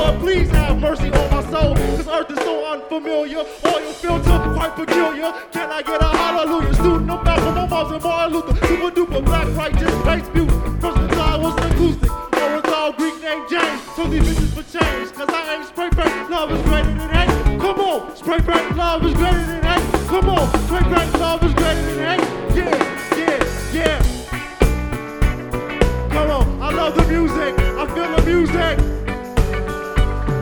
Lord, please have mercy on my soul. This earth is so unfamiliar. Oil filter, quite peculiar. Can I get a hallelujah? Student of Malcolm, Mars and Martin Luther. Super duper black righteous bass music. First guitar was an acoustic. Oriental Greek named James. Told these bitches for change. Cause I ain't spray paint. Love is greater than hate. Come on. Spray paint. Love is greater than hate. Come on.